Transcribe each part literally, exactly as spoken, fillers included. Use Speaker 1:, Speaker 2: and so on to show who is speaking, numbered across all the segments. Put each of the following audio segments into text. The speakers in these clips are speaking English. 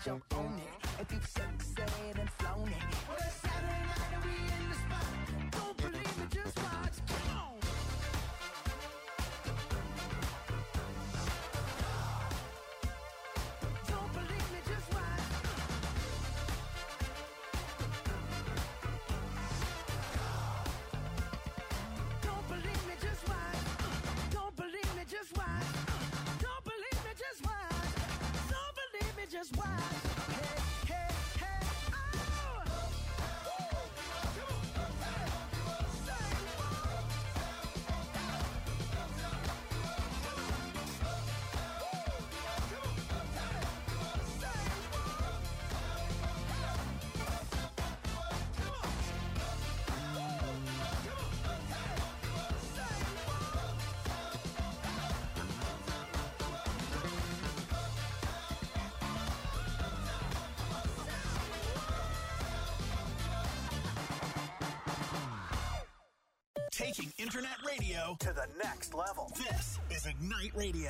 Speaker 1: jump on it. If you've sexed and flown it. Well, it's Saturday night and we in the spot. Don't believe me, just watch. Come on. Don't believe me, just watch. Don't believe me, just watch. Don't believe me, just watch. Don't believe me, just watch. Don't believe me, just watch. Hey, hey, hey, oh!
Speaker 2: Taking internet radio to the next level. This is Ignite Radio.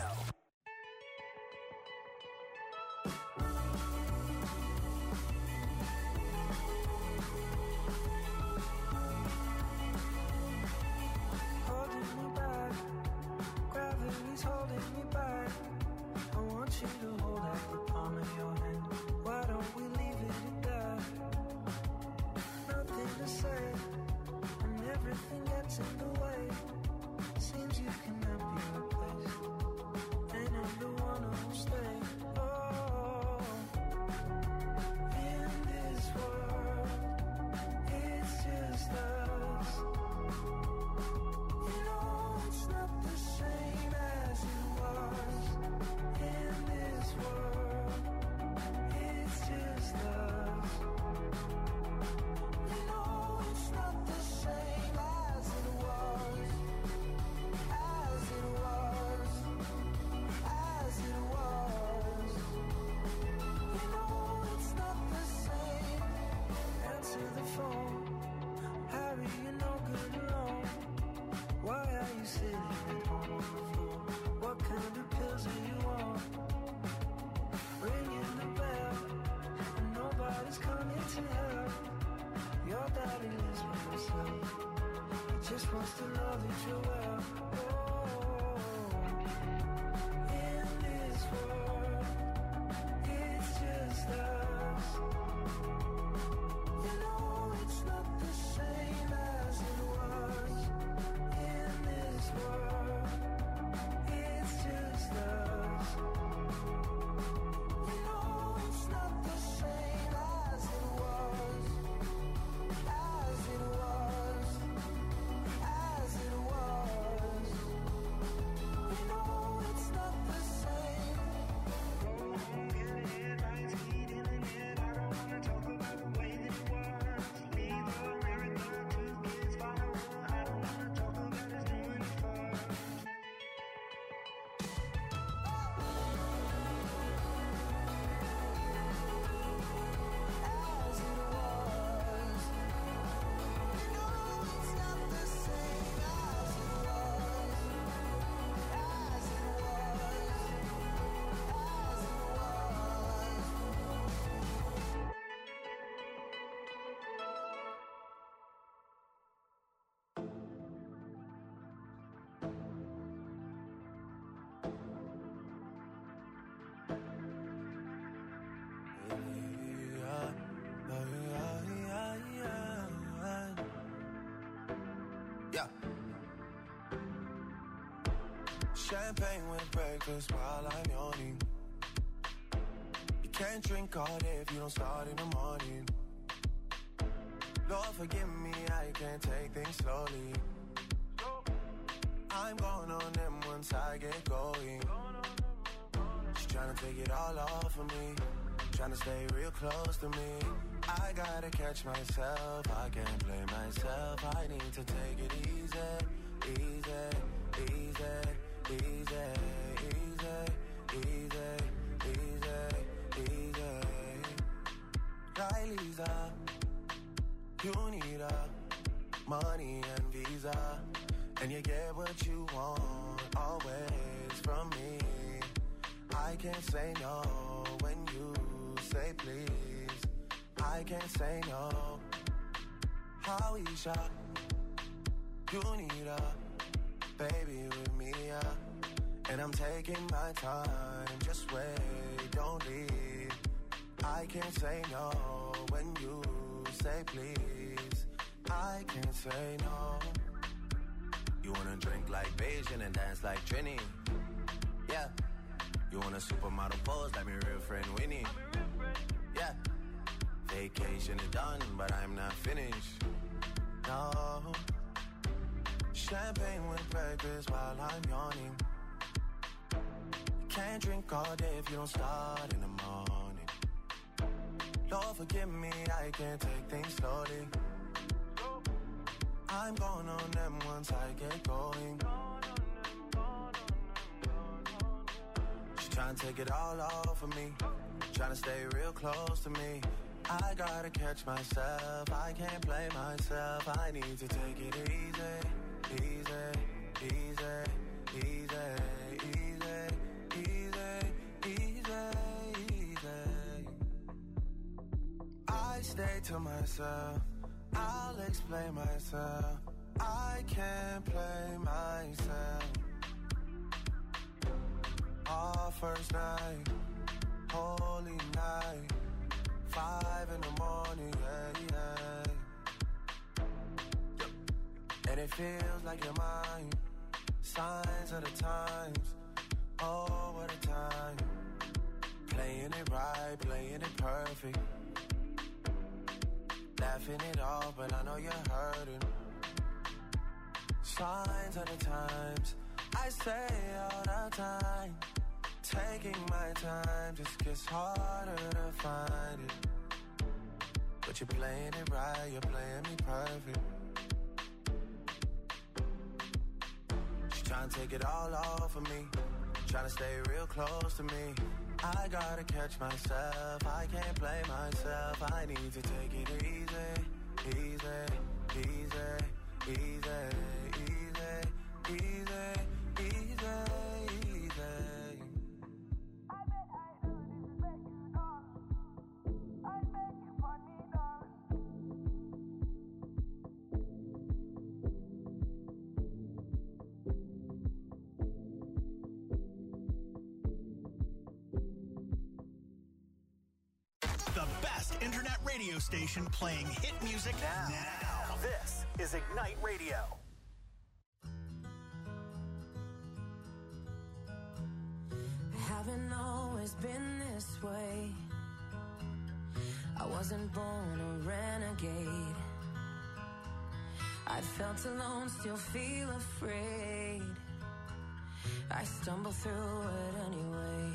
Speaker 3: Holding me back, gravity's holding me back. I want you to hold out the palm of your hand. Why don't we leave it at that? Nothing to say. Everything gets in the way. Seems you cannot be replaced, and I'm the one who'll stay. Oh, in this world, it's just us. You know it's not the same as it was. In this world, it's just us. You know it's not the same. Just wants to know that you're well. Oh, in this world, it's just us. You know it's not the same as it was. In this world, it's just us. You know it's not the same as it was. As it was. As it was, you know it's not the same. Go home, get it, lights heat in the net. I don't wanna talk about the way that it was. Leave America, two kids follow her. I don't wanna talk about us doing it first. As it was, you know it's not the same as it was. As it was, as it was.
Speaker 4: Yeah. Champagne with breakfast while I'm yawning. You can't drink all day if you don't start in the morning. Lord forgive me, I can't take things slowly. I'm going on them once I get going. She's trying to take it all off of me, trying to stay real close to me. I gotta catch myself, I can't play myself. I need to take it easy, easy, easy, easy, easy, easy, easy, easy. Right, Lisa, you need a money and visa, and you get what you want always from me. I can't say no when you say can't say no. Aisha, you need a baby with me, yeah. And I'm taking my time, just wait, don't leave. I can't say no when you say please. I can't say no. You wanna drink like Beijing and dance like Trini? Yeah. You want a supermodel pose like my real friend Winnie? Yeah. Vacation is done, but I'm not finished. No. Champagne with breakfast while I'm yawning. Can't drink all day if you don't start in the morning. Lord forgive me, I can't take things slowly. I'm going on them once I get going. She's trying to take it all off of me, trying to stay real close to me. I gotta catch myself, I can't play myself. I need to take it easy, easy, easy, easy, easy, easy, easy, easy. I stay to myself, I'll explain myself. I can't play myself. Our first night, holy night, five in the morning, yeah, yeah. And it feels like you're mine. Signs of the times, oh, what a time. Playing it right, playing it perfect. Laughing it off, but I know you're hurting. Signs of the times, I say all the time. Taking my time just gets harder to find it. But you're playing it right, you're playing me perfect. She's trying to take it all off of me, trying to stay real close to me. I gotta catch myself, I can't play myself. I need to take it easy, easy, easy, easy, easy, easy, easy, easy.
Speaker 2: Internet radio station playing hit music now. now. This is Ignite Radio.
Speaker 5: I haven't always been this way. I wasn't born a renegade. I felt alone, still feel afraid. I stumble through it anyway.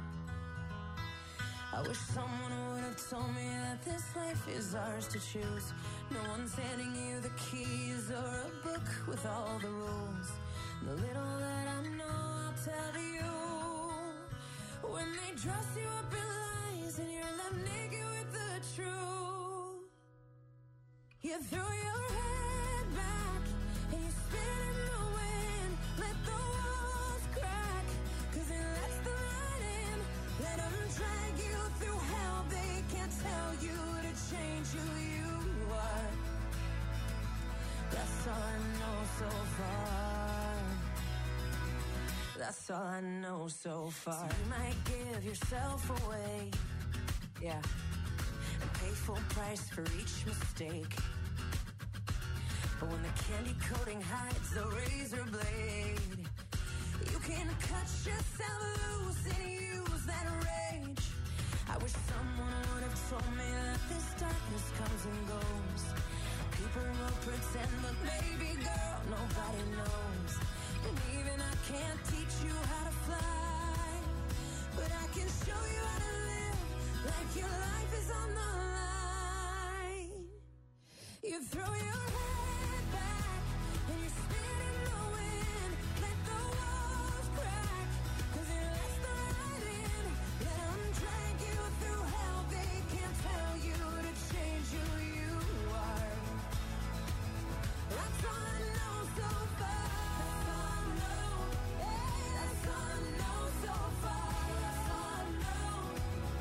Speaker 5: I wish someone would have told me that this life is ours to choose. No one's handing you the keys or a book with all the rules. The little that I know, I'll tell you. When they dress you up in lies and you're left naked with the truth, you throw your head back and you spin in the wind. Let the walls crack, cause it lets the light in. Let them drag you through hell. They can't tell you to change who you are. That's all I know so far. That's all I know so far. So you might give yourself away, yeah, and pay full price for each mistake. But when the candy coating hides the razor blade, you can cut yourself loose and use that rage. I wish someone would have told me that this darkness comes and goes. People will pretend, but baby girl, nobody knows. And even I can't teach you how to fly, but I can show you how to live like your life is on the line. You throw your head back and you spin in the wind. Let the walls crack, cause it lets the light in. Let them drag you through hell. They can't tell you to change who you are. That's all I know so far. That's all I know. Hey, that's all I know so far. That's all I know.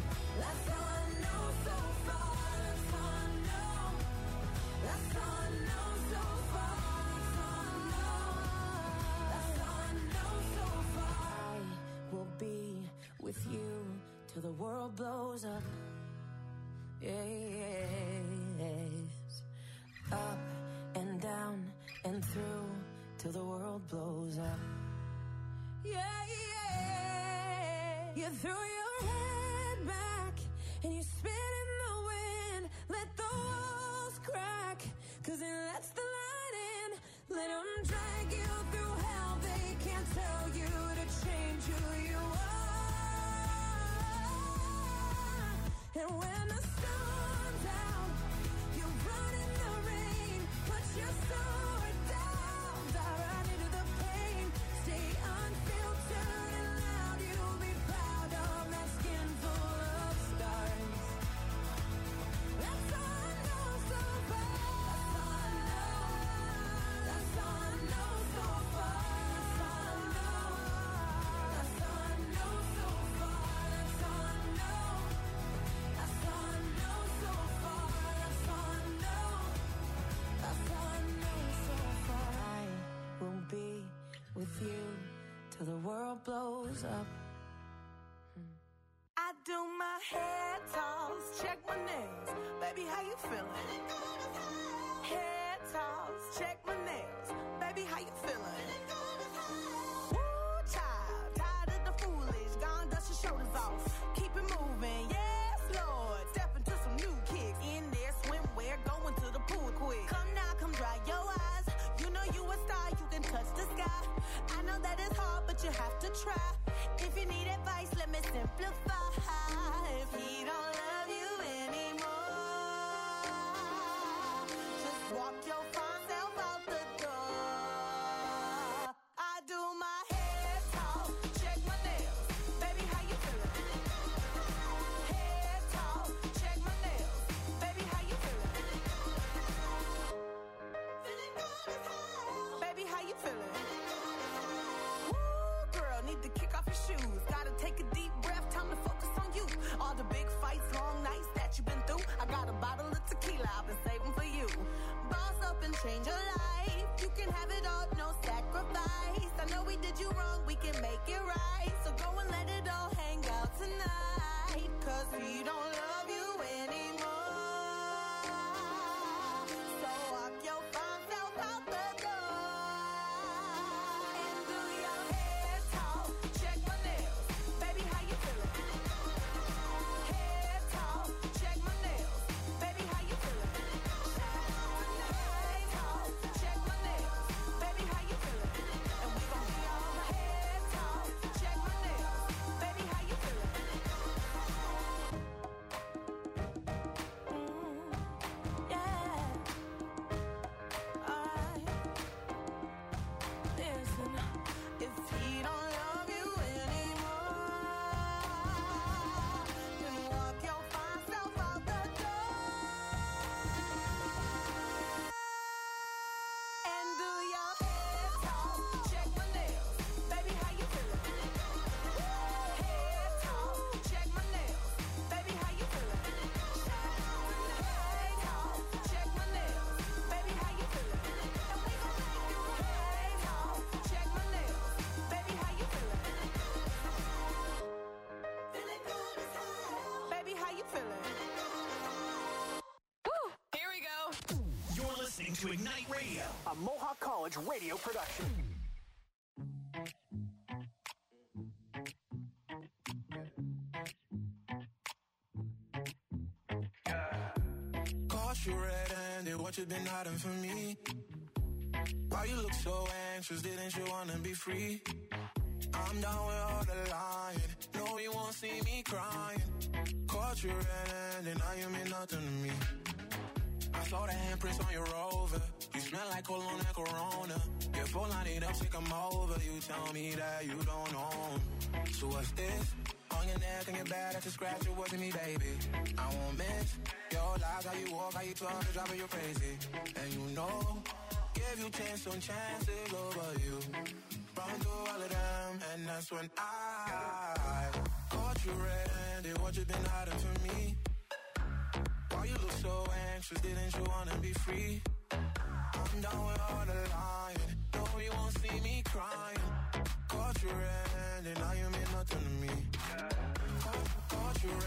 Speaker 5: world blows up. Yes. Up and down and through till the world blows up. Yeah, yeah. You threw your head back and you spit in the wind. Let the walls crack, cause it lets the light in. Let them drag you through hell. They can't tell you to change who you are. And when the sun's out, you run in the rain. Put your sword down, dive right into the pain. Stay unfiltered and loud. You'll be proud of that skin full of scars. That's all I know so far. That's all I know so far. That's all I know. That's all I know so far. That's all I know. That's all I know so far. That's all I know. That's all I know so far. I will be with you till the world blows up.
Speaker 3: I do my hair toss, check my nails. Baby, how you feeling? Hair toss, check my nails. Baby, how you feeling? Woo, child, tired of the foolish. Gone, dust your shoulders off. Keep it moving, yes, Lord. Step into some new kicks. In there, swimwear, going to the pool quick. Come now, come dry your eyes. You know you a star, you can touch the sky. I know that it's hard, but you have to try. If you need advice, let me simplify. If he don't love you anymore, just walk your fine self out the door. I do my hair talk, check my nails. Baby, how you feeling? Hair talk, check my nails. Baby, how you feeling? Feeling good as hell. Baby, how you feeling? Woo, girl, need to kick off your shoes. Gotta take a deep breath, time to focus on you. All the big fights, long nights that you've been through. I got a bottle of tequila I've been saving for you. Boss up and change your life. You can have it all, no sacrifice. I know we did you wrong, we can make it right. So go and let it all hang out tonight. Cause we don't love you anymore. So walk your fine self out the door. And do your hair talk, check my nails. Baby, how you feeling? Hair talk, check my nails. Baby, how you feeling? Hair talk, check my nails. Baby, how you feeling? And we gon' be all hair talk, check my nails. Baby, how you feeling? Mm, yeah. Alright. Listen, if he don't love you anymore, then walk your fine self out the door. And do your hair talk, check my nails. Baby, how you feeling? Hair talk, check my nails. Baby, how you feeling? Hair talk, check my nails. Baby, how you feeling? And we gon' make you hair talk, check my nails. Baby, how you feeling? Feeling good as hell. Baby, how you feeling? Woo! Here we go.
Speaker 2: You're listening to Ignite Radio, a Mohawk College radio production.
Speaker 4: Caught you red-handed, what you been hiding from me? Why you look so anxious, didn't you wanna be free? I'm down with all the lying, no you won't see me crying. Caught you red-handed, now you mean nothing to me. I saw the handprints on your Rover, you smell like cologne and Corona. You're full, I need up, sick, I'm over. You tell me that you don't own. So what's this? On your neck and your back, that's a scratch, it wasn't me, baby. I won't miss your lies, how you walk, how you talk, you're driving you crazy. And you know, give you chance on chances over you. Run through all of them, and that's when I caught you red-handed, what you been hiding from me? Why you look so anxious, didn't you wanna be free? I'm down with all the lying, no you won't see me crying. Caught you red-handed, now you mean nothing to me. Caught, caught you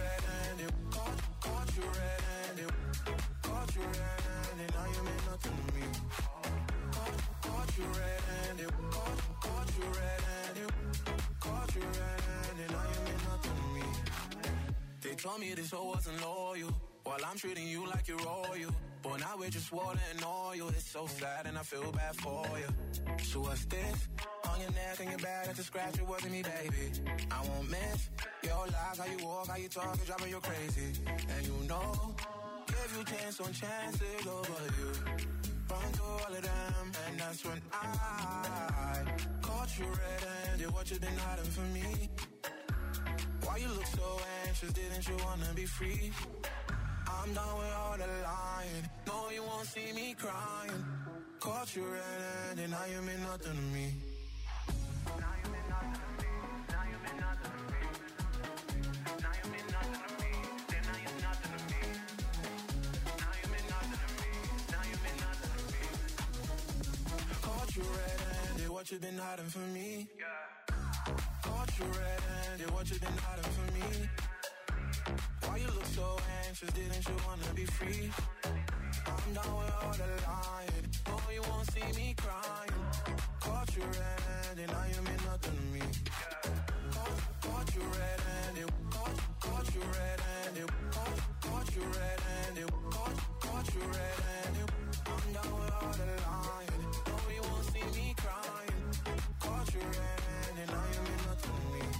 Speaker 6: told me this hoe wasn't loyal. While I'm treating you like you're royal. But now we're just water and oil. It's so sad and I feel bad for you. So what's this? On your neck and your back, it's a scratch, it wasn't me, baby. I won't miss your lies, how you walk, how you talk, it's driving you crazy. And you know, give you chance on chances over you. Run through all of them, and that's when I caught you red-handed, what you been hiding from me? Why you look so anxious, didn't you wanna be free? I'm done with all the lying, no you won't see me crying. Caught you red-handed, now you mean nothing to me. Now you mean nothing to me, now you mean nothing to me. Now you mean nothing to me, then now you're nothing to me. Now you mean nothing to me, now you mean nothing to me. Caught you red-handed, what you been hiding from me? Caught you red-handed, what you been hiding from me? Why you look so anxious, didn't you wanna be free? I'm done with all the lying, no you won't see me crying. Caught you red-handed, now you mean nothing to me. Caught, caught you red-handed, caught, caught you red-handed, caught, caught you red-handed, caught, caught you red-handed. I'm done with all the lying, no you won't see me crying. Caught you red-handed, now you mean nothing to me.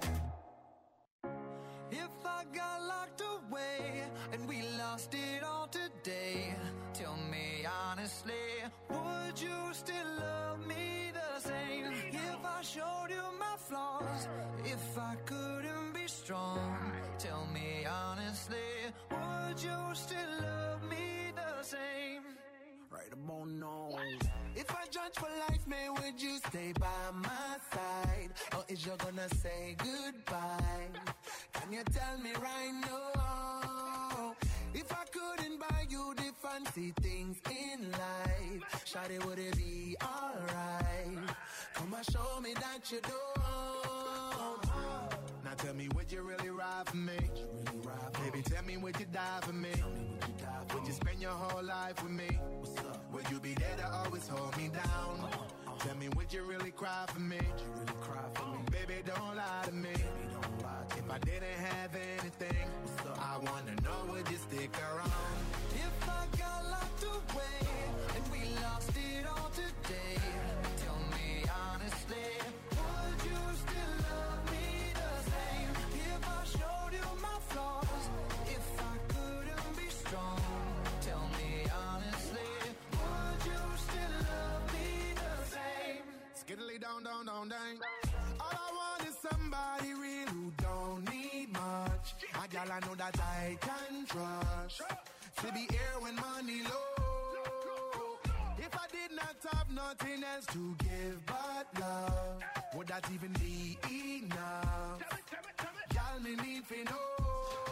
Speaker 3: If I got locked away and we lost it all today, tell me honestly, would you still love me the same? If I showed you my flaws, if I couldn't be strong, tell me honestly, would you still love me the same? Right about now. If I judge for life, man, would you stay by my side? Or is you gonna say goodbye? Can you tell me right now? If I couldn't buy you the fancy things in life, shawty, would it be alright? Come and show me that you don't.
Speaker 4: Now tell me, would you really ride for me? Really ride for Baby, tell me, would you die for me? Would you, die for would you spend your whole life with me? Would you be there to always hold me down? Uh-huh. Tell me, would you really cry for me? Would you really cry for me? Baby, don't lie to me. Baby, don't lie to if me. I didn't have anything, I wanna know, would you stick around?
Speaker 3: If I got locked away and we lost it all today, tell me honestly, would you still love me the same? If I showed you my flaws, if I couldn't be strong, tell me honestly, would you still love me the same?
Speaker 4: Skiddly down, down, down, down. All I want is somebody real who don't need much. A gal I know that I can trust. To be here when money low. If I did not have nothing else to give but love, would that even be enough? Gal me need to know.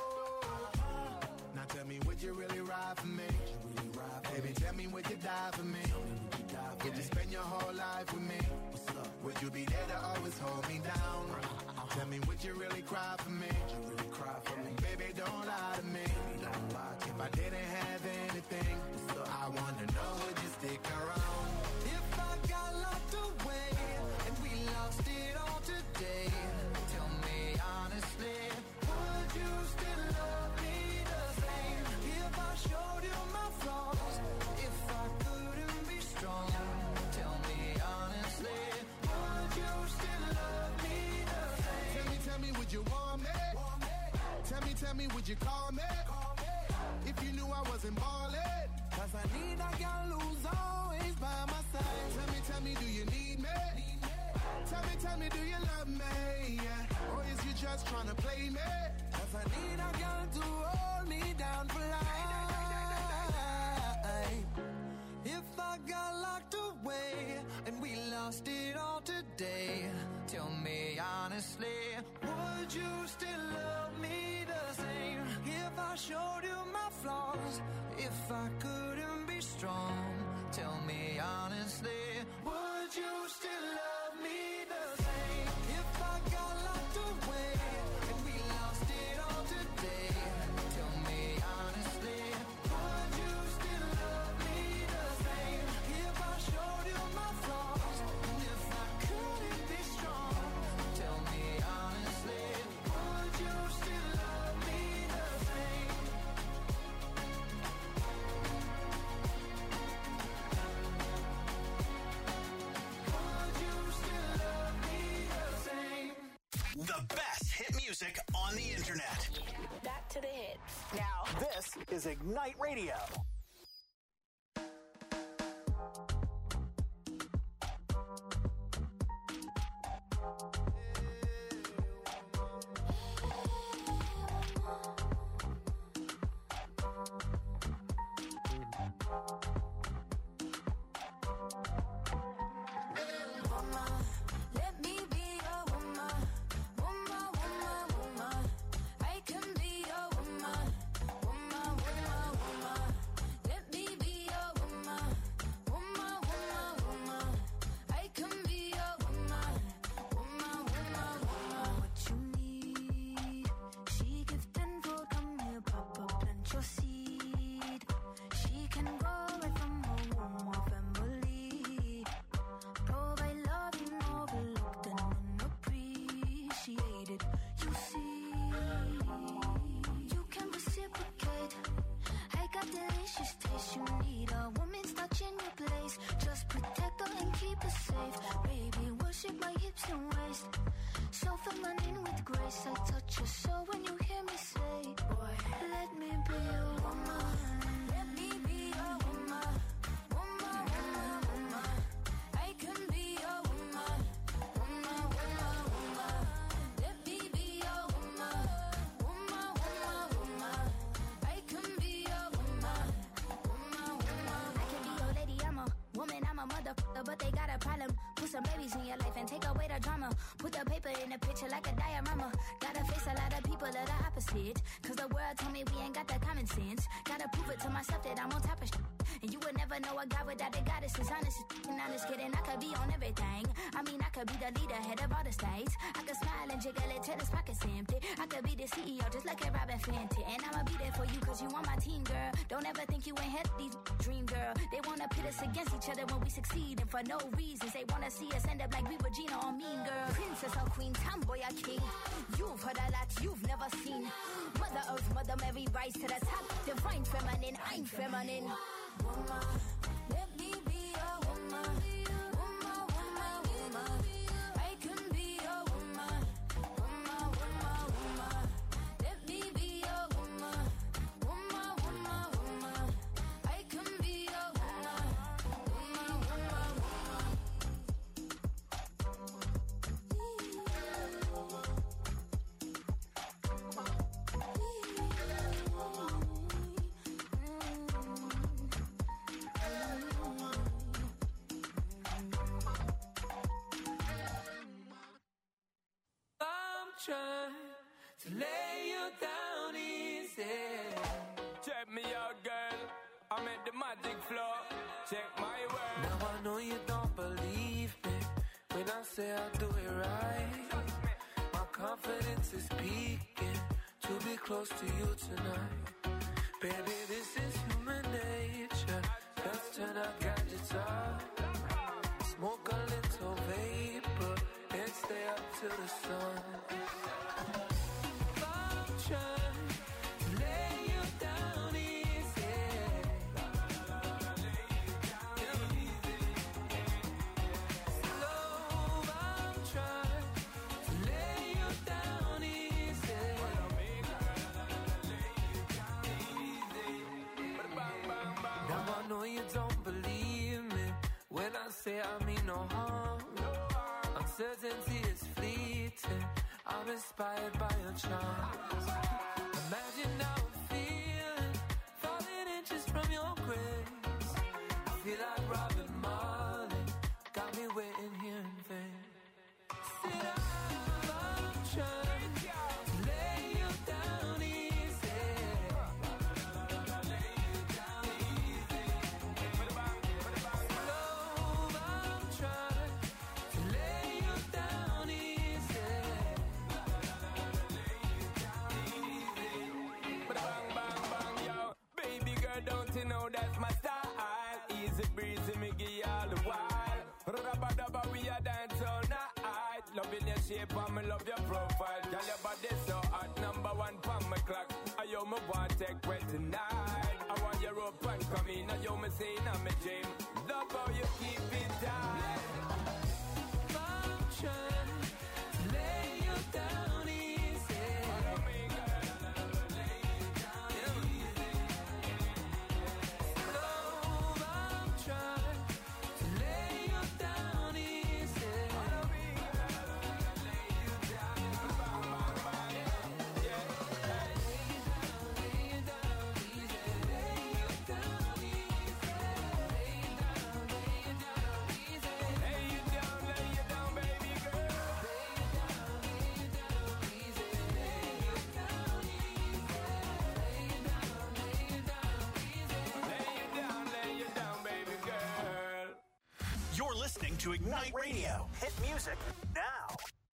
Speaker 4: Now tell me, would you really ride for me? Really ride for Baby, me? Tell me, would you die for me? Would you, die for would you spend your whole life with me? Would you be there to always hold me down? Tell me, would you really cry for me? Would you really cry for me? Baby, don't lie to me. Don't lie to if me. I didn't have anything, I wanna know, would you stick around?
Speaker 3: If I got locked away and we lost it all today, tell me honestly, would you still love me the same? If I showed you my flaws, if I couldn't be strong, tell me honestly, would you still love me the same?
Speaker 4: Tell me, tell me, would you want me? Want me? Tell me, tell me, would you call me? Call me. If you knew I wasn't ballin',
Speaker 3: cause I need a girl who's always by my side.
Speaker 4: Tell me, tell me, do you need me? Need me? Tell me, tell me, do you love me? Yeah. Or is you just tryna play me?
Speaker 3: Cause I need a girl to hold me down for life. If I got locked away and we lost it all today, tell me honestly, would you still love me the same? If I showed you my flaws, if I couldn't be strong, tell me honestly, would you still love me the same? If I got locked away and we lost it all today, tell me honestly, would you still love me the same? If I showed you my flaws, and if I couldn't be strong, tell me honestly, would you still love me
Speaker 7: it now.
Speaker 2: This is Ignite Radio.
Speaker 5: Let me be your woman, woman, woman, woman. I can be your woman, woman, woman, woman. Let me be your woman, woman, woman, woman. I can be your woman, woman, woman, woman. What you need, she gives tenfold. Come here, Papa, plant your seed. She can grow right from her womb or family. Provide love and overlooked and unappreciated. You see, you can reciprocate. I got delicious taste. You need a woman's touch in your place. Just protect her and keep her safe. Baby, worship my hips and waist. So feminine with grace. I touch your soul when you hear me say, boy, let me be your woman. Let me be your woman. Woman, woman, woman. I can be your woman, woman, woman, woman. Let me be your woman, woman, woman, woman. I can be your woman, woman, woman. I can be your lady, I'm a woman, I'm a motherfucker, but they got a problem. Put some babies in your life and take away the drama. Put the paper in the picture like a diorama. Gotta face a lot of people that are opposite. Cause the world told me we ain't got the common sense. Gotta prove it to myself that I'm on top of shit. And you would never know a God without a goddess. Is honest, and honest kidding. I could be on everything. I mean, I could be the leader, head of all the states. I could smile and jiggle it till his pockets empty. I could be the C E O just like a Robin Fenty. And I'ma be there for you cause you on my team, girl. Don't ever think you ain't had these dream, girl. They wanna pit us against each other when we succeed. And for no reasons, they wanna see us end up like we Regina or Mean Girl. Princess or queen, tomboy or king. You've heard a lot you've never seen. Mother Earth, Mother Mary, rise to the top. Divine feminine, I'm feminine. Woman, let me be your woman. Woman, woman, woman. I can be your woman. Woman, woman, woman. Let me be your woman. Woman, woman, woman. I can be your woman. Woman, woman, woman.
Speaker 8: I'm trying to lay you down easy. Check me out, girl. I'm at the magic floor. Check my work. Now I know you don't believe me when I say I do it right. My confidence is peaking to be close to you tonight. Baby, this is human nature. Let's turn our gadgets off. Smoke a little vapor and stay up till the sun. I'm trying to lay you down easy. Slow, I'm trying to lay you down easy. Now I know you don't believe me when I say I mean no harm. Uncertainty is fleeting. I'm inspired by your charms. Imagine how I'm feeling, falling inches from your grace. I feel like Robin Marley, got me waiting here in vain. Sit up, I'm trying to lay you down easy. Slow, I'm trying to lay you down easy. Bang, bang, bang, yo. Baby girl, don't you know that's my style? Easy breezy, me give you all the while. Rubba dubba, we a dance all night. Loving your shape and me love your profile. Girl, your body so hot, number one pon my clock. I yo me want take way tonight. I want your rope and come in. I yo me say I'm a dream. Love how you keep it tight. I'm trying to lay you down easy.
Speaker 2: to Ignite Radio. Hit music now.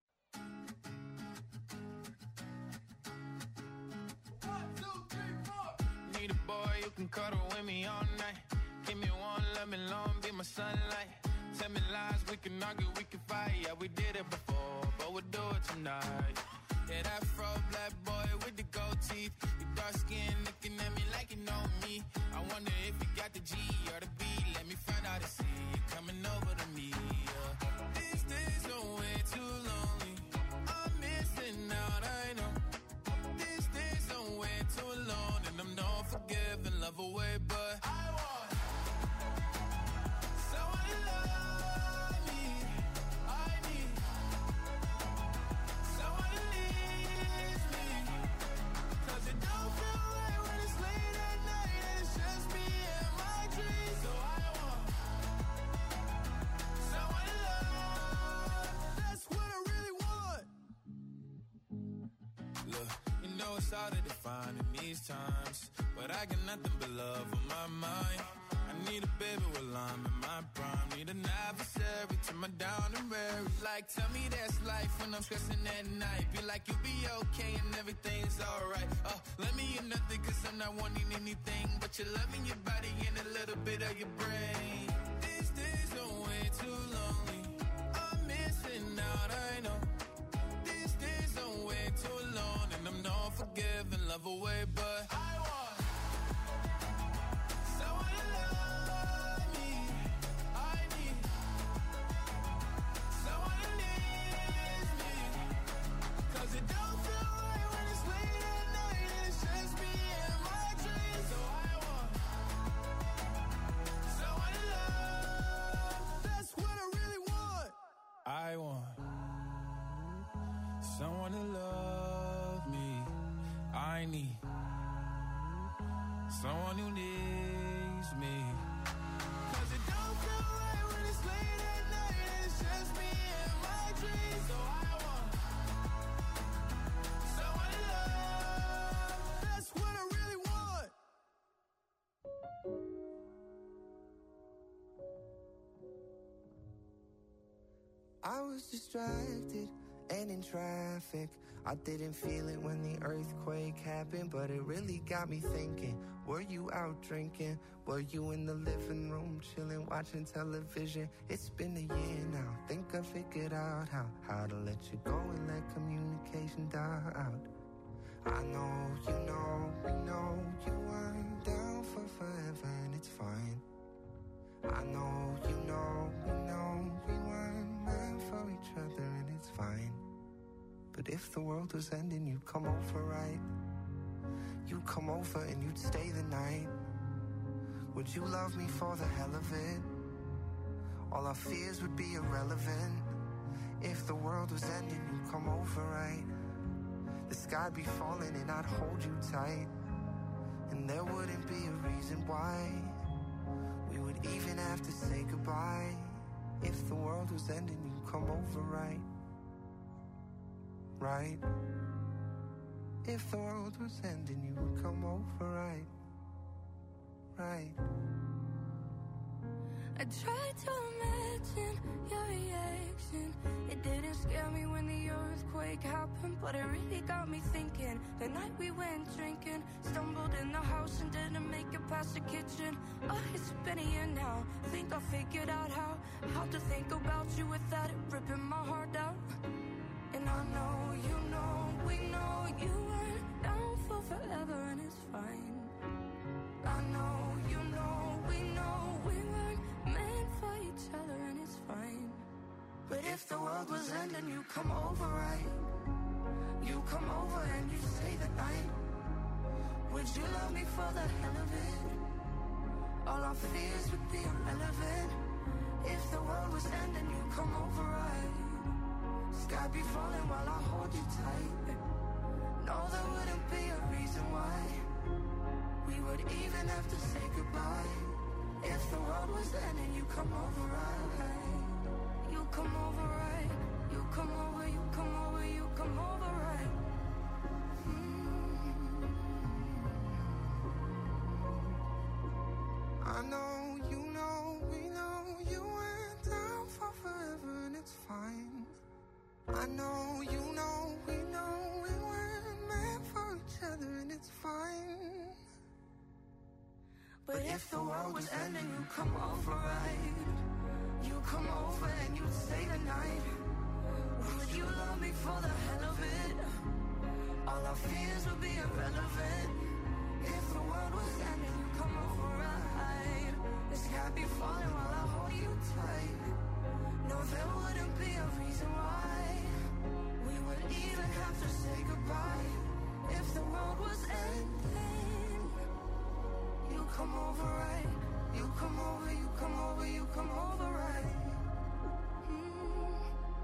Speaker 8: Need a boy who can cuddle with me all night. Give me one, let me long, be my sunlight. Tell me lies, we can argue, we can fight. Yeah, we did it before, but we'll do it tonight. Yeah, that fro black boy with the gold teeth. Your dark skin looking at me like you know me. I wonder if you got the G or the B. Let me find out and see you coming over to me. Yeah. These days are way too lonely. I'm missing out, I know. These days are way too alone, and I'm not forgiving, love away, but I want someone to love me. I need someone to leave me, 'cause it don't feel right when it's late at night and it's just me and my dreams. So I want someone to love. That's what I really want. Look, you know it's hard to define in these times, but I got nothing but love on my mind. I need a baby while I'm in my prime. Need an adversary to my down and weary. Like, tell me that's life when I'm stressing at night. Be like, you'll be okay and everything's alright. Uh, let me in nothing, 'cause I'm not wanting anything but your love in your body and a little bit of your brain. These days are way too lonely. I'm missing out, I know. These days are way too alone, and I'm not forgiving, love away, but I want someone to love me. I need someone to leave me, 'cause it don't feel right when it's late at night and it's just me and my dreams. So I want someone to love. That's what I really want. I want someone to love me. I need someone who needs me, 'cause it don't feel right when it's late at night and it's just me and my dreams. So I want someone to love. That's what I really want.
Speaker 3: I was distracted and in traffic. I didn't feel it when the earthquake happened, but it really got me thinking. Were you out drinking? Were you in the living room chilling, watching television? It's been a year now. Think I figured out how how to let you go and let communication die out. I know, you know, we know you weren't down for forever, and it's fine. I know, you know, we know we weren't meant for each other, and it's fine. But if the world was ending, you'd come over, right? You'd come over and you'd stay the night. Would you love me for the hell of it? All our fears would be irrelevant. If the world was ending, you'd come over, right? The sky'd be falling and I'd hold you tight, and there wouldn't be a reason why we would even have to say goodbye. If the world was ending, you'd come over, right? Right? If the world was ending, you would come over, right? Right?
Speaker 5: I tried to imagine your reaction. It didn't scare me when the earthquake happened, but it really got me thinking. The night we went drinking, stumbled in the house and didn't make it past the kitchen. Oh, it's been a year now. Think I figured out how how to think about you without it ripping my heart out. And I know, you know, we know you weren't down for forever, and it's fine. I know, you know, we know we weren't meant for each other, and it's fine. But if the world was ending, you come over, right? You come over and you stay the night. Would you love me for the hell of it? All our fears would be irrelevant. If the world was ending, you come over, right? Sky be falling while I hold you tight. No, there wouldn't be a reason why we would even have to say goodbye. If the world was ending, you come over, right? You come over, right? You come over, you come over, you come over, right? Mm.
Speaker 3: I know, you know, we know you went down for if the world was ending, you come over, right? You come over and you'd stay the night. Would you love me for the hell of it? All our fears would be irrelevant. If the world was ending, you come over, right? The sky be falling while I hold you tight. No, there wouldn't be a reason why we would even have to say goodbye. If the world was ending, you come over, right? You come over, you come over, you come over, right? Mm.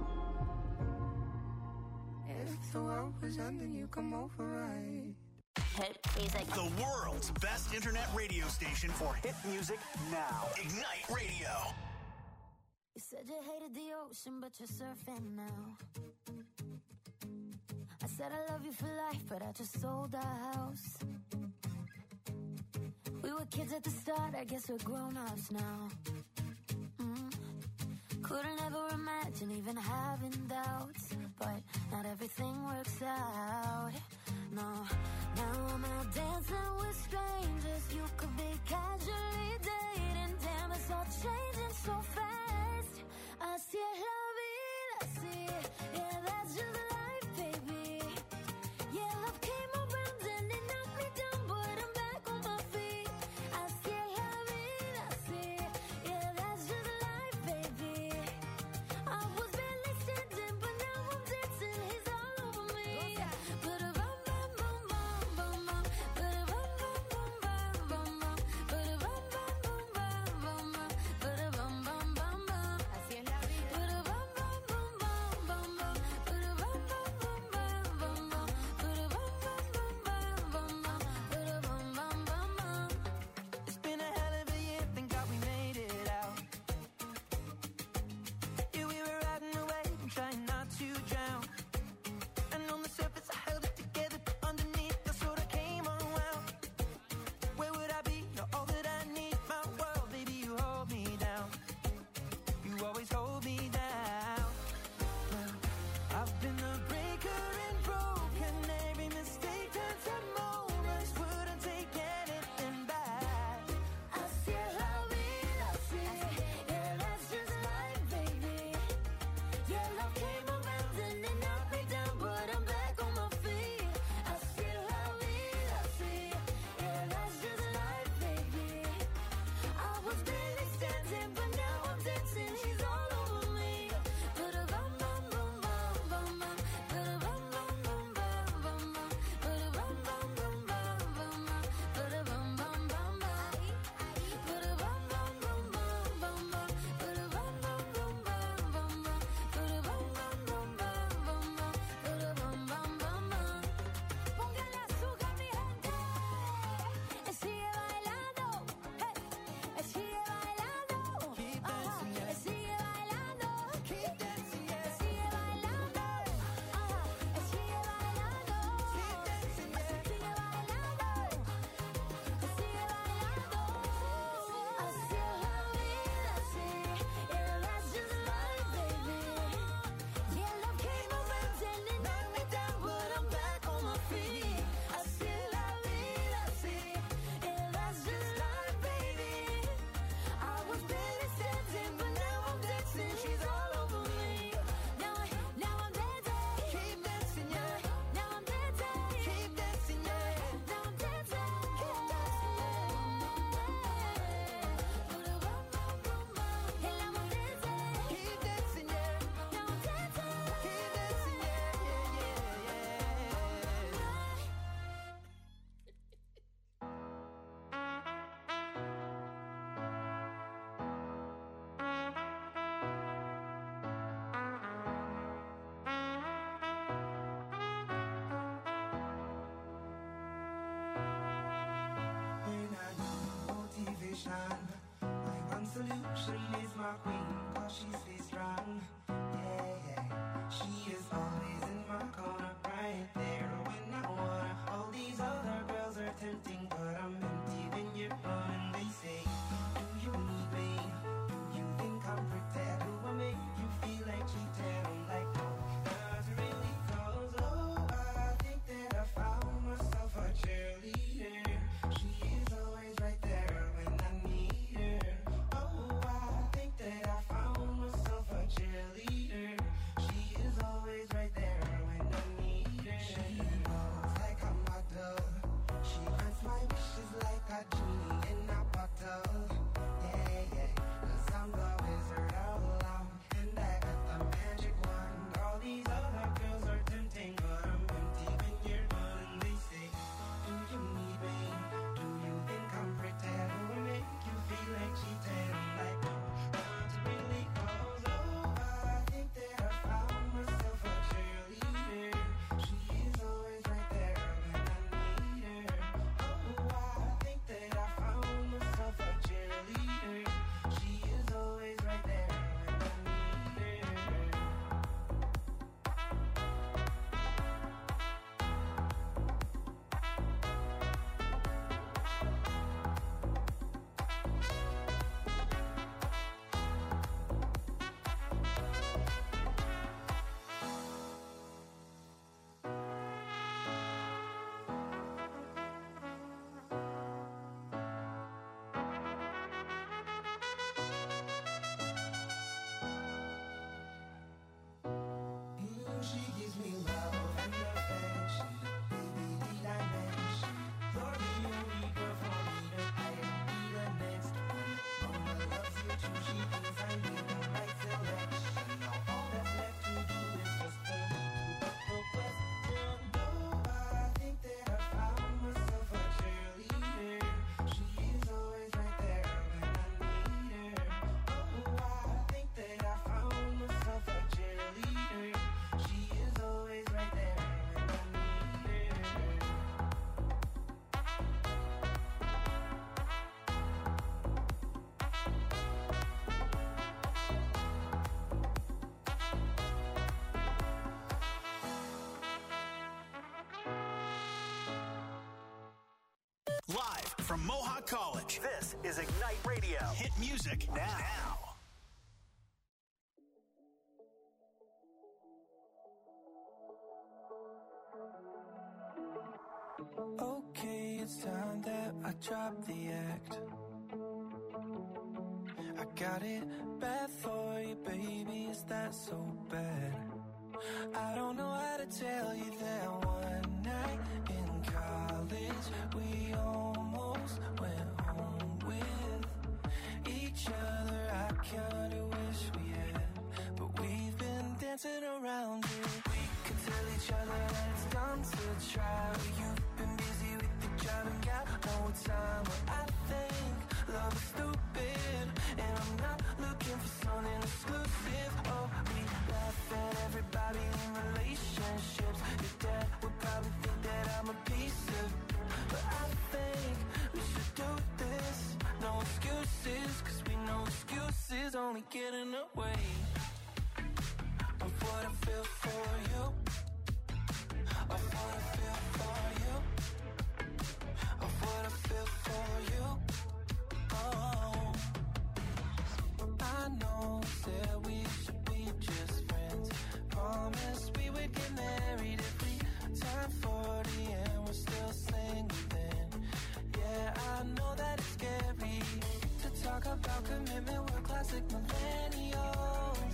Speaker 3: If the world was ending, you come over, right?
Speaker 2: Hit music. The world's best internet radio station for hit music now. Ignite Radio.
Speaker 7: You said you hated the ocean, but you're surfing now. I said I love you for life, but I just sold our house. We were kids at the start, I guess we're grown-ups now. Mm. Couldn't ever imagine even having doubts, but not everything works out. No, now I'm out dancing with strangers. You could be casually dating. Damn, it's all changing so fast. Así es la vida, así. Yeah, that's just life, baby. Yeah, love came around and it knocked me down, but I'm back on my feet. Así es la vida, así. Yeah, that's just life, baby. I was barely standing, but now I'm dancing. He's all over me. But a bum bum bum bum bum bum. But a bum bum bum bum bum bum. But a bum bum bum bum bum bum. But a bum bum bum bum. Así es la vida. But a bum bum bum bum bum bum. But a bum bum bum bum bum bum. But a bum bum bum bum bum bum. But a bum bum bum bum.
Speaker 3: It's been a hell of a year, thank God we made it out. Yeah, we were riding away and trying not to drown. And on the surface I held it together, but underneath I sort of came unwound. Where would I be? You're all that I need, my world, baby, you hold me down. You always hold me down. Well, I've been a breaker and broken. Every mistake turns to moments. Wouldn't take anything back.
Speaker 7: Así es la vida, así. Yeah, that's just life, baby. Yeah, love came around and it knocked me down, but I'm back on my feet. Así es la vida, así. Yeah, that's just life, baby. I was barely standing, but now I'm dancing. She's all over me. But a bum bum bum bum bum bum. But a bum bum bum bum bum bum. But a bum bum bum bum bum bum. But a bum bum bum bum. But a bum bum bum bum bum bum. But a bum bum bum bum bum bum. But a bum bum bum bum bum bum. But a bum bum bum bum. Póngale azúcar, mi gente. Eh, sigue bailando. Hey. Eh, sigue bailando.
Speaker 3: Keep
Speaker 7: Ajá.
Speaker 3: dancing, yeah.
Speaker 7: Eh, sigue bailando.
Speaker 3: Keep dancing,
Speaker 7: Eh,
Speaker 3: yeah.
Speaker 7: sigue bailando. Ajá. Eh, sigue bailando.
Speaker 3: Keep dancing, yeah.
Speaker 7: Sigue bailando. Eh, sigue bailando. Así es la vida, así. Yeah, that's just life, baby. Yeah, love came around and it knocked me down, but I'm back on my feet. Así es la vida, así. Yeah, that's just life, baby. I was barely standing, but now I'm dancing. She's all over me. Now, I, now I'm dancing.
Speaker 3: Keep dancing, yeah.
Speaker 7: Now I'm dancing.
Speaker 3: Keep dancing, yeah.
Speaker 7: Now I'm dancing. Keep dancing, yeah. Put a bum bum bum bum. And now I'm dancing.
Speaker 3: Keep dancing, yeah.
Speaker 7: Now I'm dancing.
Speaker 3: Keep dancing, yeah, yeah, yeah, yeah.
Speaker 9: When I need motivation, my one solution is my queen, cause she stays strong. Yeah, yeah. She is always in my corner, right there when I wanna. All these other girls are tempting, but I'm empty when you're on. And they say, do you need me? Do you think I'm pretty? Do I make you feel like cheating? I'm like, no, not really, cause oh, I think that I found myself a cheerleader. She is always right there when like a genie in a bottle. Yeah, yeah. Cause I'm the wizard of love. And I got the magic wand. All these other girls are tempting, but I'm empty when you're gone. And they say, do you need me? Do you think I'm pretty? Do I make you feel like cheating? I'm like, no, not really. Cause oh, I think that I found myself a cheerleader. She is always right there when I need her. Oh, I think that I found myself a cheerleader. She is always right there when I need her. Mm, she gives me love and affection, baby, need I mention? You're the only girl for me to play, be the next one. Mama loves you too, she thinks I need the right selection. Now all that's left to do is just the but the question. Oh, I think that I found myself a cheerleader. She is always right there when I need her. Oh, I think that I found myself a cheerleader. She is always right there when I need her.
Speaker 2: Live from Mohawk College, this is Ignite Radio. Hit music now.
Speaker 6: Okay, it's time that I drop the act. I got it bad for you, baby, is that so bad? I don't know how to tell you that one night in college we almost went home with each other. I kinda wish we had, but we've been dancing around it. We could tell each other that it's done to try. You've been busy with the job and got no time. But I think love is stupid, and I'm not looking for something exclusive. Oh, we laugh at everybody in relationships. Your dad would probably think that I'm a piece of, but I think we should do this. No excuses, cause we know excuses only get in the way of what I feel for you, of what I feel for you, of what I feel for you. Oh, I know that we should be just friends. Promised we would get married if we turn forty and we're still single then. Yeah, I know that it's scary to talk about commitment, we're classic millennials.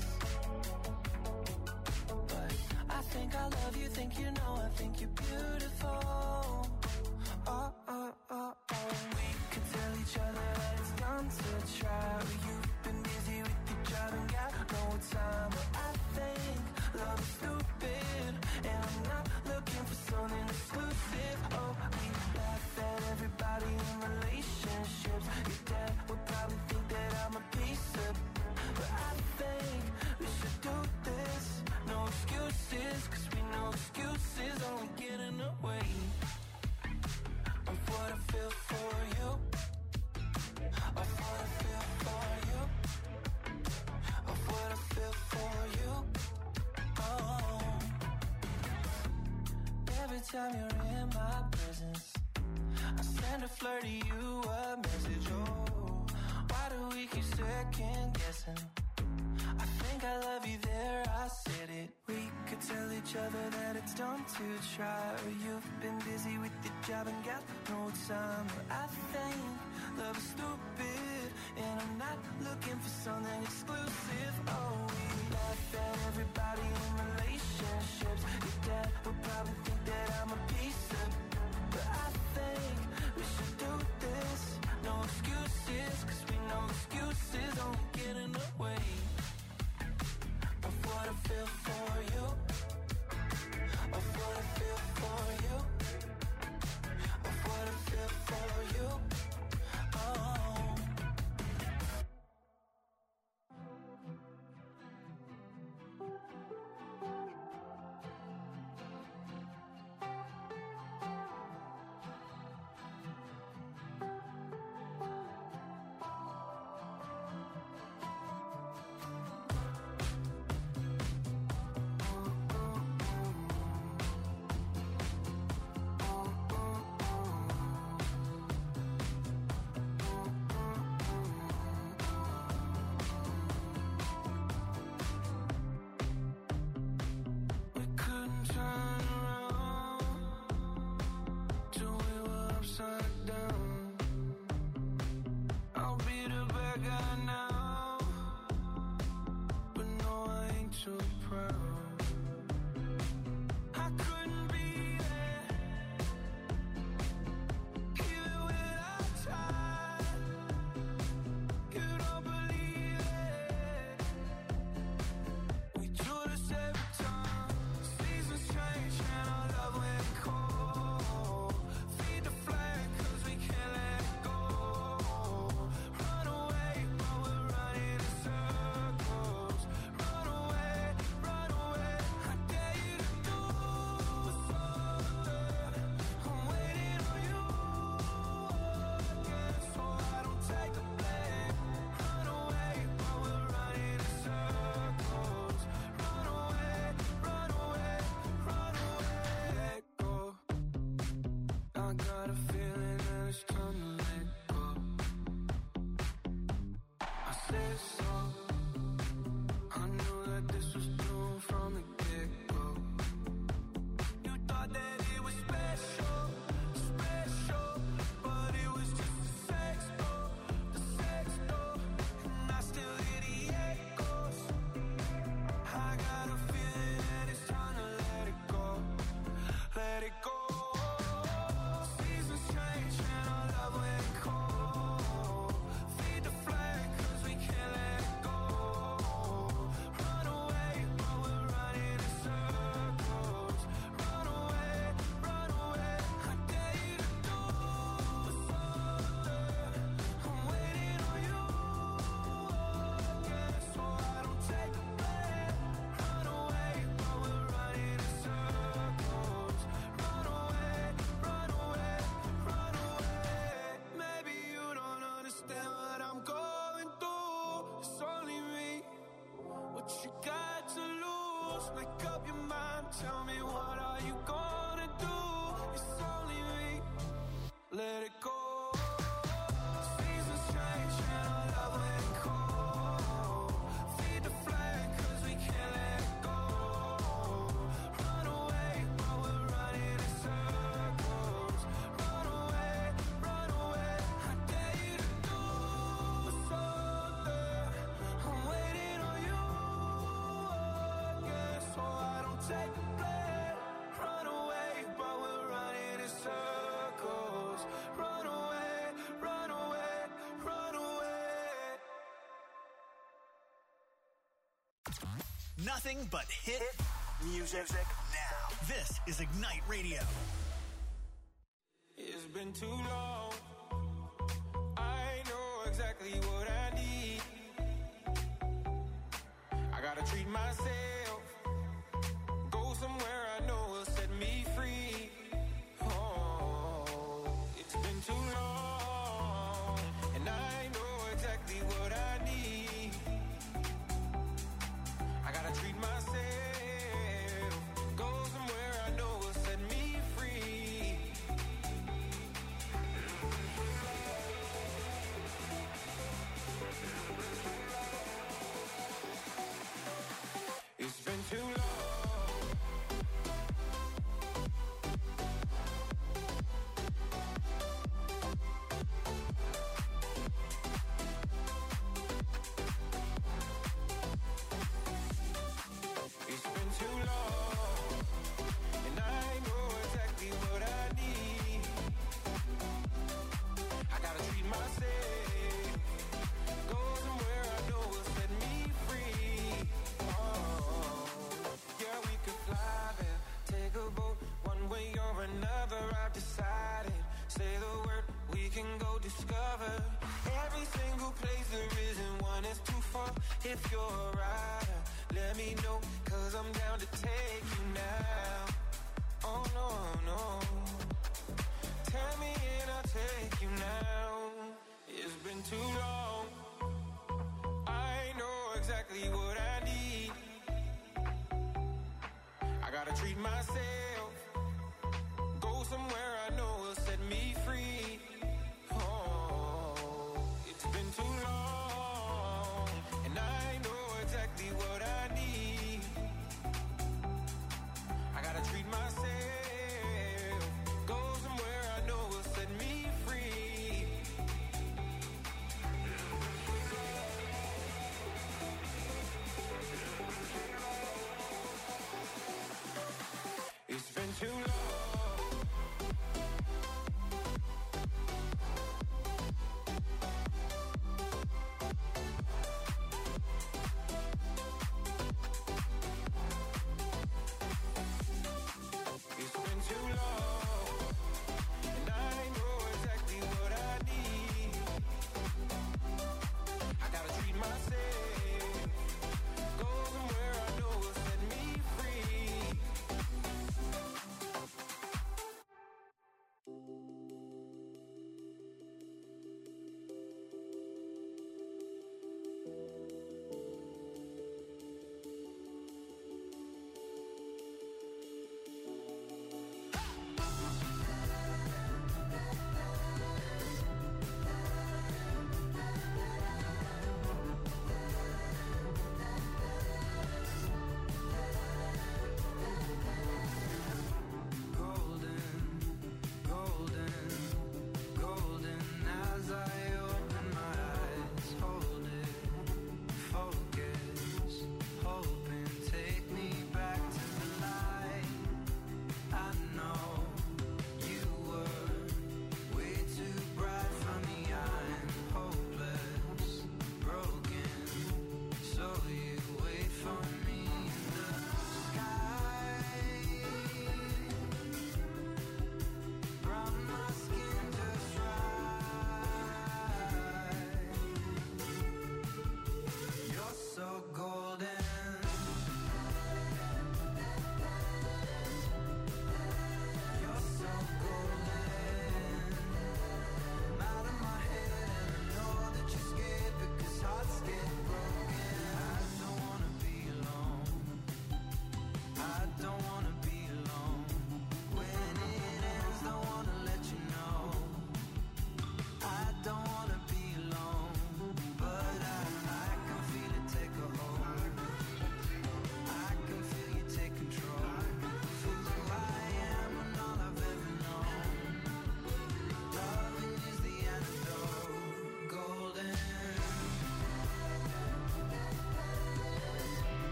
Speaker 6: But I think I love you, think you know, I think you're beautiful. Oh, oh, oh, oh. We could tell each other that it's done to try. You've been busy with your job and got no time. But I think love is stupid, and I'm not looking for something exclusive. Oh, we laugh at everybody in relationships. Your dad would probably think that I'm a piece of, but I think we should do this. No excuses, cause we know excuses only get in the way of what I feel for you, of what I feel for you, of what I feel for you. Oh, every time you're in my presence, I send a flirty you a message. Oh, why do we keep second guessing? I think I love you there, I said it. We could tell each other that it's done to try. You've been busy with your job and got no time. But I think love is stupid, and I'm not looking for something exclusive. Oh, we laugh at everybody in relationships. Your dad would probably think that I'm a piece of, but I think we should do this.
Speaker 2: nothing but hit, hit music now. This is Ignite Radio.
Speaker 6: It's been too long. I know exactly what I need. I gotta treat myself. Go somewhere I know will set me free. Oh, it's been too long. And I know exactly what I need. I gotta treat myself. Go somewhere I know will set me free. It's been too long. It's been too long, and I know exactly what I need. I gotta treat myself. Go somewhere I know will set me free. Oh, yeah, we could fly there, take a boat, one way or another. I've decided. Say the word, we can go discover every single place there isn't one is too far. If you're a rider, let me know, cause I'm down to take you now. Oh no, no. Tell me and I'll take you now. It's been too long. I know exactly what I need. I gotta treat myself. Go somewhere I know will set me free. Oh, it's been too long, and I know exactly what I need. I gotta treat myself. Go somewhere I know will set me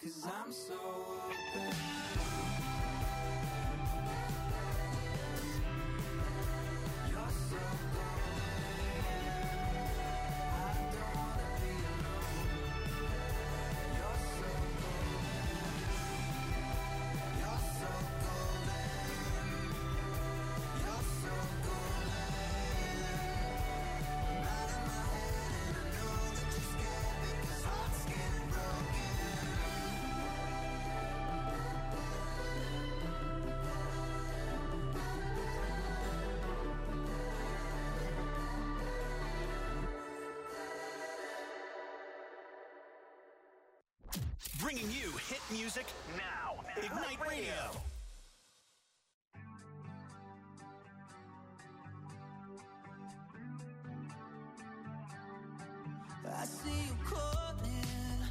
Speaker 9: 'cause I'm so open. You're so golden. I don't wanna be alone. You're so golden. You're so golden. You're so golden. I'm out of my head and I know that you're scared because hearts getting broken.
Speaker 2: Bringing you hit music now. Ignite Radio.
Speaker 9: I see you calling.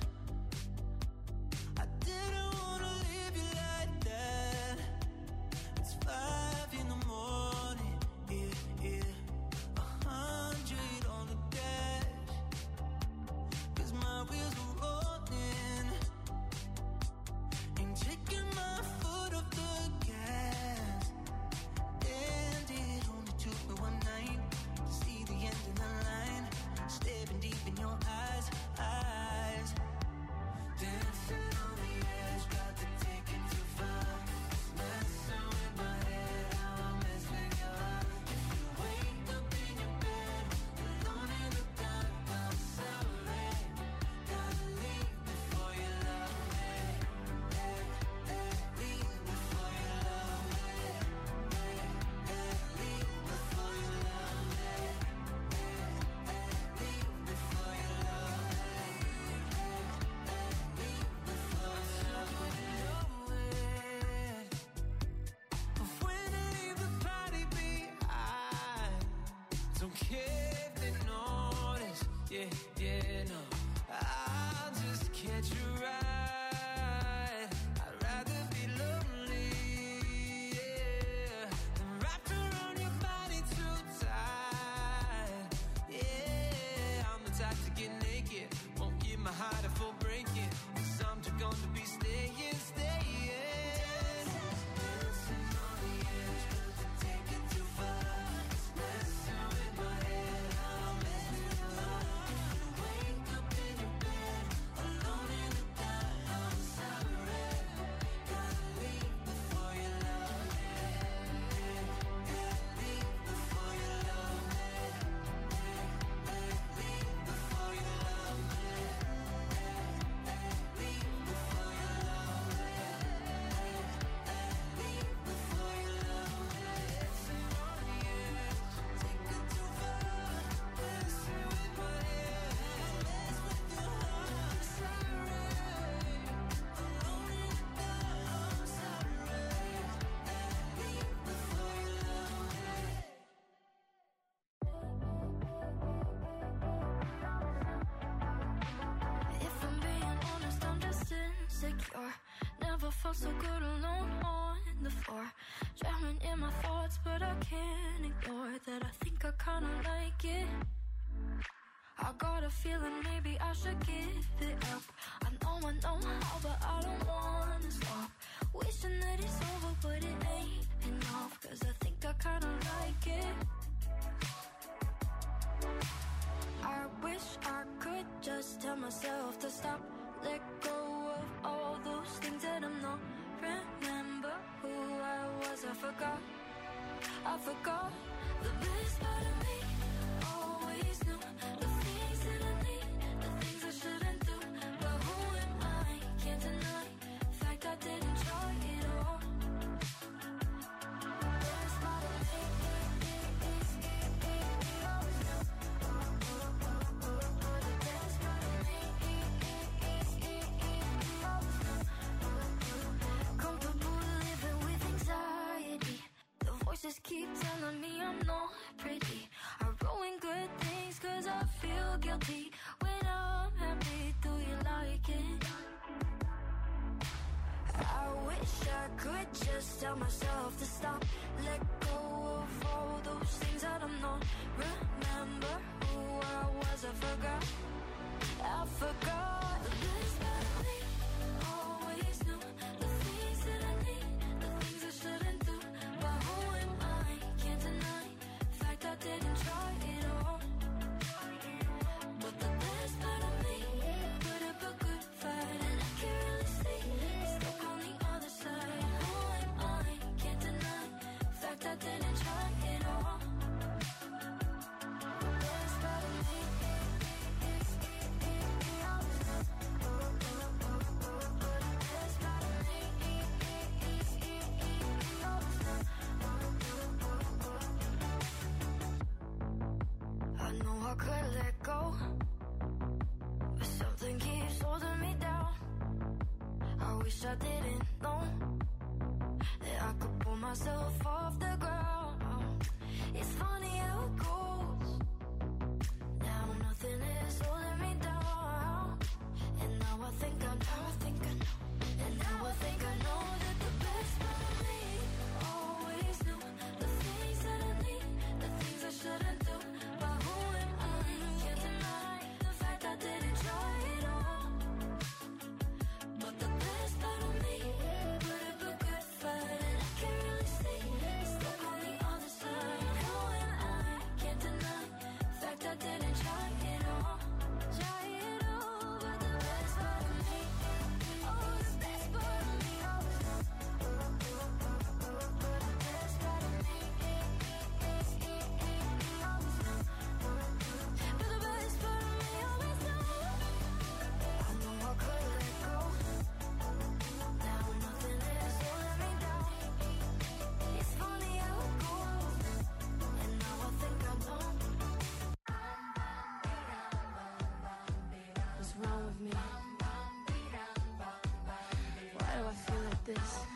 Speaker 9: I didn't wanna leave you like that. It's five in the morning, yeah, yeah. A hundred on the dash. 'Cause my wheels are rolling. Ain't taking my foot off the gas. And it only took me one night to see the end of the line. Staring deep in your eyes, eyes. Dancing on the edge, got to take it too far. Messing with my head, how I mess with your heart. If you wake up in your bed, alone in the dark, I'm sorry. Gotta leave before you love me. Hey, hey, leave before you love me. Hey, hey, leave before you love me. Before you love me, leave before you love me. But when I leave the party behind, don't care if they notice, yeah, yeah, no. I'll just catch a ride. I'd rather be lonely, yeah, than wrapped around your body too tight. Yeah, I'm the type to get naked, won't give my heart a full breaking, 'cause I'm just gonna be staying, staying. Dancing on the edge, but to take it too far. Messing with my head, I'm messing with your heart. You wake up in your bed, alone in the dark, I'm sorry. Gotta leave before you love me. Leave before you love me. Leave before you love me. Leave before you love me. Leave before you love me. Dancing on the edge, take it too far. Messing with my head, mess with your heart. Sorry, alone in the dark, I'm sorry. Leave before you love me.
Speaker 7: If I'm being honest, I'm just insecure. Never felt so good alone on the floor. Drowning in my thoughts, but I can't ignore that I think I kinda like it. I got a feeling maybe I should give it up. I know I know how, but I don't wanna stop. Wishing that it's over, but it ain't enough. 'Cause I think I kinda like it. I wish I could just tell myself to stop. Let go of all those things that I'm not. Remember who I was, I forgot. I forgot the best part of me. Always knew the things that I need, the things I shouldn't do. But who am I? Can't deny the fact I didn't try it all. The best part of me is always knew. The best part of me is always knew. Comfortable living with anxiety. The voices keep telling me I'm not pretty. I ruin good things 'cause I feel guilty. When I'm happy, do you like it? I wish I could just tell myself to stop. Let go of all those things that I'm not. Remember who I was, I forgot. I forgot the best part of me. Oh, I didn't know that I could pull myself off the ground. It's funny how it goes. Now nothing is holding me down. And now I think I know, I think I know. And now I think I know that the best part of me always knew the things that I need, the things I shouldn't do. But who am I? Can't deny the fact I didn't try it all. But the best part of me put up a good fight, and I can't really see it's stuck on the other side. Who am I? Can't deny the fact I didn't try it all. Try it all, but the best part of me, oh, the best part of me, oh, but the best part of me, but the best part of me always knows. I know I could let go. Now nothing is holding me down. It's funny how it goes. And now I think I know. What's wrong with me? Why do I feel like this?